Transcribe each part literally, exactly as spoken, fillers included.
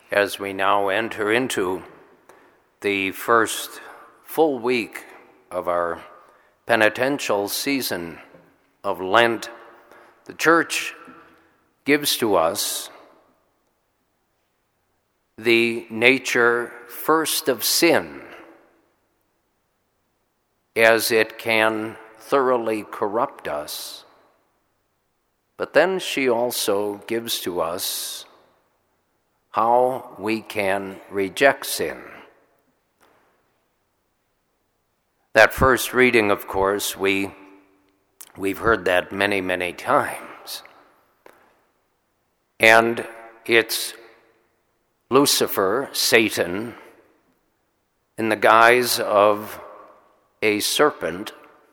as we now enter into the first full week of our penitential season of Lent, the Church gives to us the nature first of sin, as it can thoroughly corrupt us. But then she also gives to us how we can reject sin. That first reading, of course, we, we've heard that many, many times. And it's Lucifer, Satan, in the guise of a serpent,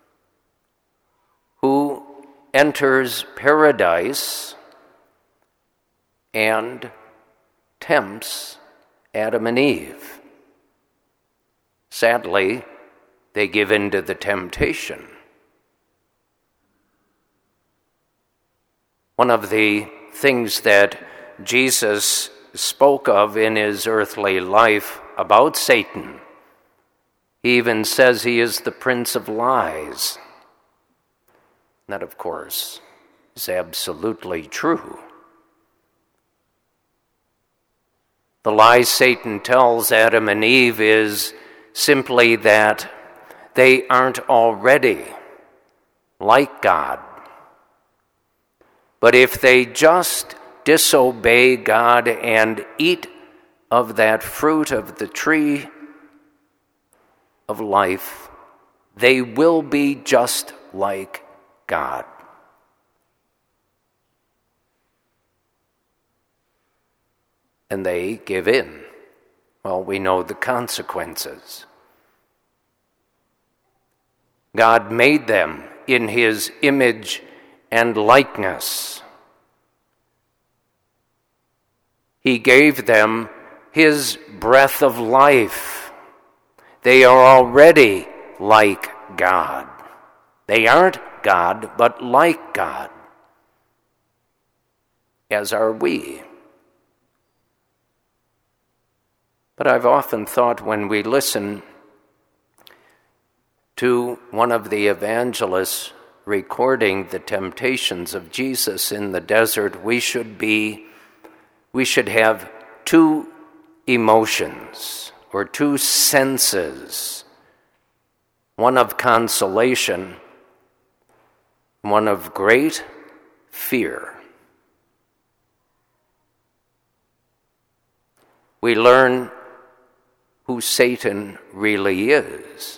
who enters paradise and tempts Adam and Eve. Sadly, they give in to the temptation. One of the things that Jesus spoke of in his earthly life about Satan, he even says he is the prince of lies. That, of course, is absolutely true. The lie Satan tells Adam and Eve is simply that they aren't already like God. But if they just disobey God and eat of that fruit of the tree of life, they will be just like God. And they give in. Well, we know the consequences. God made them in his image and likeness. He gave them his breath of life. They are already like God. They aren't God, but like God, as are we. But I've often thought, when we listen to one of the evangelists recording the temptations of Jesus in the desert, we should be, we should have two emotions or two senses, one of consolation, one of great fear. We learn who Satan really is.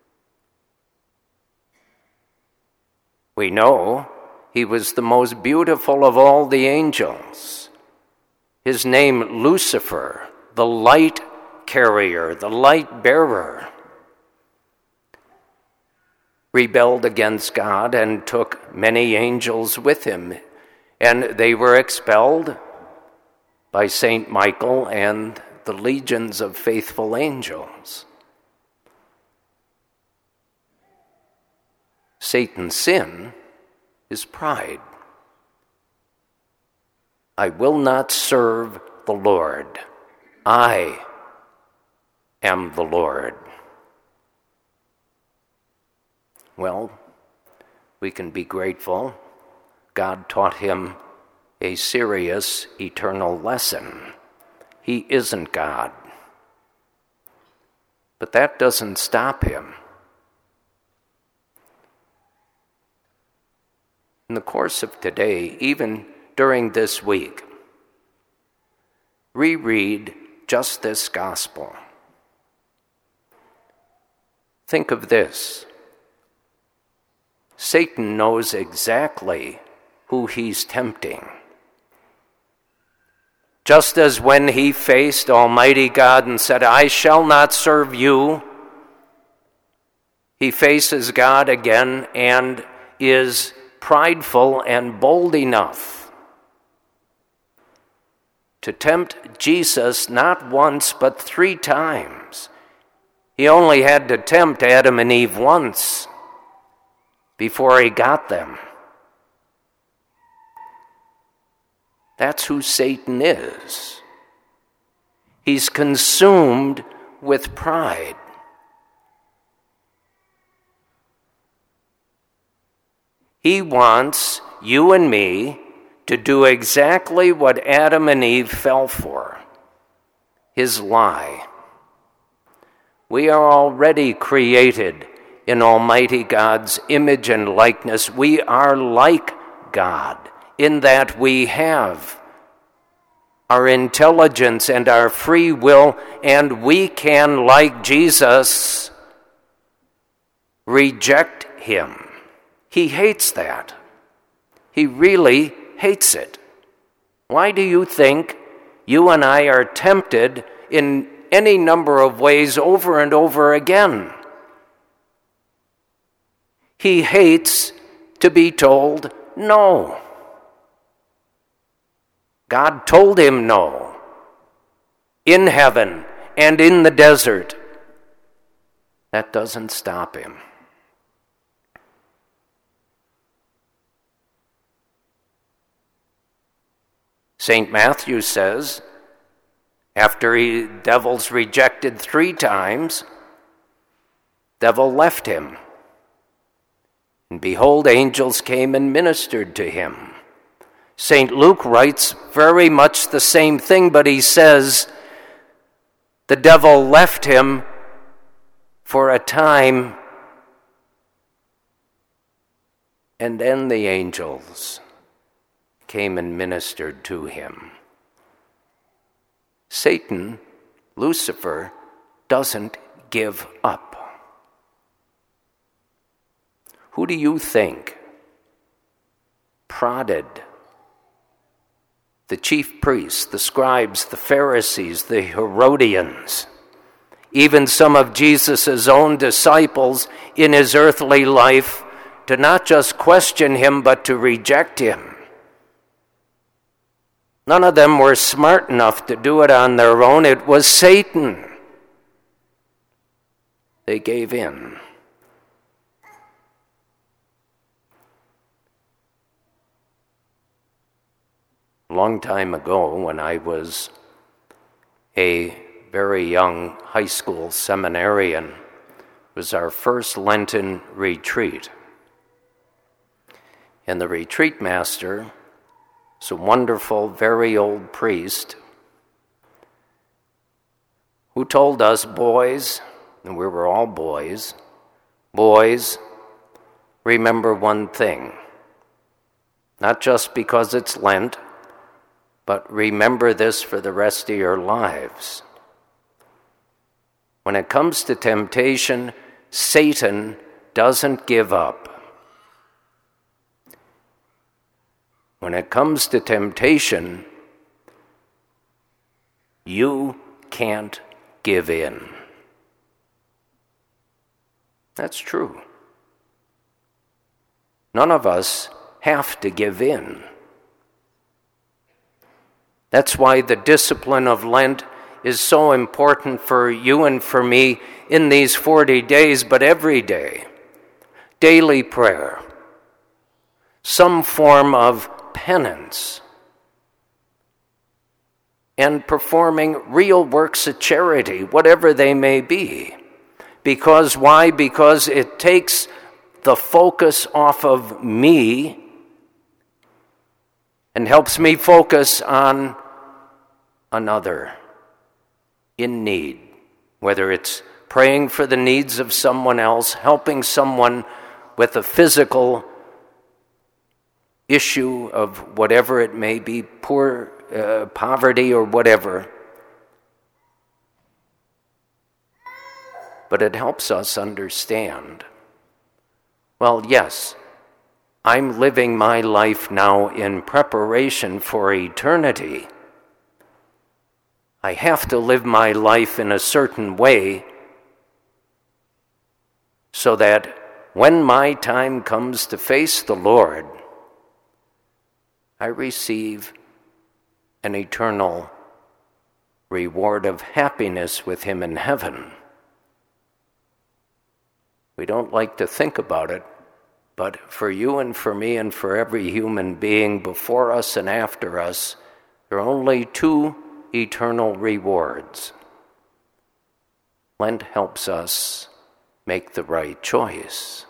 We know he was the most beautiful of all the angels. His name, Lucifer, the light carrier, the light bearer, rebelled against God and took many angels with him, and they were expelled by Saint Michael and the legions of faithful angels. Satan's sin is pride. I will not serve the Lord. I am the Lord. Well, we can be grateful. God taught him a serious, eternal lesson. He isn't God. But that doesn't stop him. In the course of today, even during this week, reread just this gospel. Think of this. Satan knows exactly who he's tempting. Just as when he faced Almighty God and said, I shall not serve you, he faces God again and is prideful and bold enough to tempt Jesus not once but three times. He only had to tempt Adam and Eve once before he got them. That's who Satan is. He's consumed with pride. He wants you and me to do exactly what Adam and Eve fell for, his lie. We are already created in Almighty God's image and likeness. We are like God in that we have our intelligence and our free will, and we can, like Jesus, reject him. He hates that. He really hates it. Why do you think you and I are tempted in any number of ways over and over again? He hates to be told no. God told him no in heaven and in the desert. That doesn't stop him. Saint Matthew says, after he devil's rejected three times, devil left him. And behold, angels came and ministered to him. Saint Luke writes very much the same thing, but he says the devil left him for a time, and then the angels came and ministered to him. Satan, Lucifer, doesn't give up. Who do you think prodded the chief priests, the scribes, the Pharisees, the Herodians, even some of Jesus' own disciples in his earthly life, to not just question him, but to reject him? None of them were smart enough to do it on their own. It was Satan. They gave in. A long time ago, when I was a very young high school seminarian, was our first Lenten retreat. And the retreat master was a wonderful, very old priest who told us, boys, and we were all boys, boys, remember one thing. Not just because it's Lent, but remember this for the rest of your lives. When it comes to temptation, Satan doesn't give up. When it comes to temptation, you can't give in. That's true. None of us have to give in. That's why the discipline of Lent is so important for you and for me in these forty days, but every day. Daily prayer, some form of penance, and performing real works of charity, whatever they may be. Because why? Because it takes the focus off of me and helps me focus on another in need, whether it's praying for the needs of someone else, helping someone with a physical issue of whatever it may be, poor uh, poverty or whatever. But it helps us understand, well, yes, I'm living my life now in preparation for eternity. I have to live my life in a certain way so that when my time comes to face the Lord, I receive an eternal reward of happiness with him in heaven. We don't like to think about it, but for you and for me and for every human being before us and after us, there are only two eternal rewards. Lent helps us make the right choice.